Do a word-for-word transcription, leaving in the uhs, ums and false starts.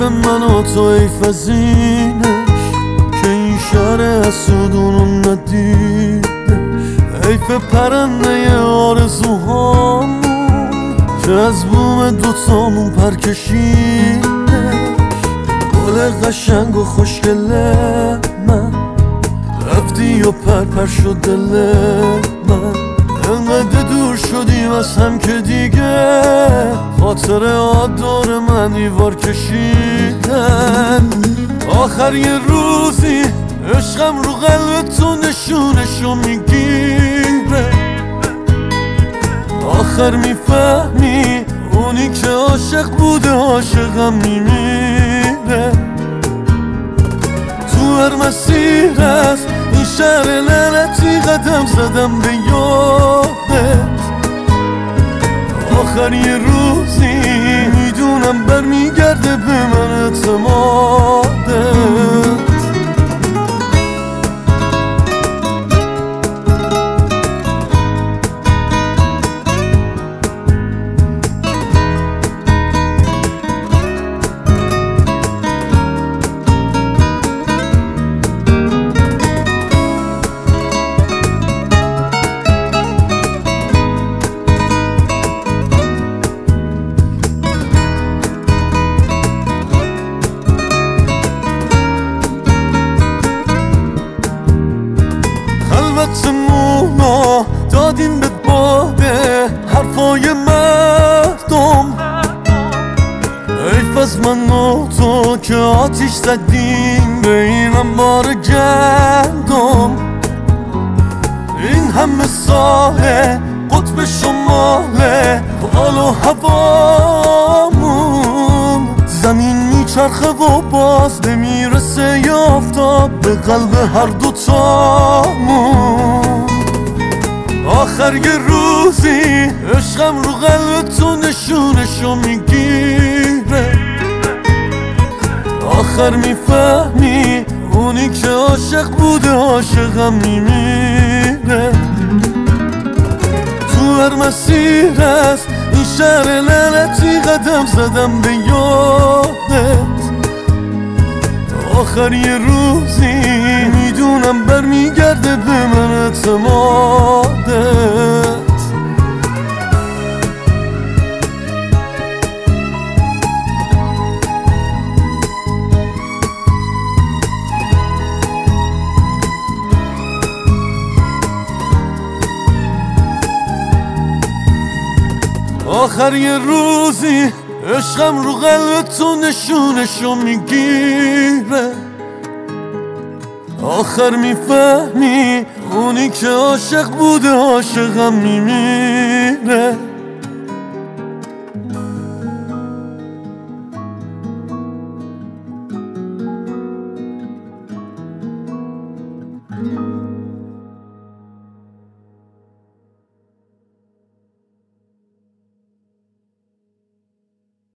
به من و تو ایف از اینش که این شهر اسودونو ندیدش، ایف پرنده آرزوهامون که از بوم دوتامون پر کشیدش. گل قشنگ و خوشگل من رفتی و پر پر شد دل من، انقدر دور شدیم از هم که دیگه خاطر آدار من دیوار کشیدن. آخر یه روزی عشقم رو قلب تو نشونشو میگیره، آخر میفهمی اونی که عاشق بوده عاشقم میمیره. تو هر مسیر از این شهر لعنتی قدم زدم به یادت، آخر یه روزی میدونم برمیگرده به من اعتمادت. خلوتمونا دادیم به باده حرفای مردم، ایف از من و تو که آتیش زدیم به این انبار گندم. این همه ساله قطب شماله حال و هوامون، زمین میچرخه و باز نمیرسه یا آفتاب به قلب هر دوتامون. آخر یه روزی عشقم رو قلب تو نشونشو میگیره، آخر میفهمی اونی که عاشق بوده عاشقم میمیره. تو هر مسیر از این شهر لعنتی قدم زدم به یادت، آخر یه روزی میدونم برمیگرده به من اعتمادت. آخر یه روزی عشقم رو قلب تو نشونشو میگیره، آخر میفهمی اونی که عاشق بوده عاشقم میمیره.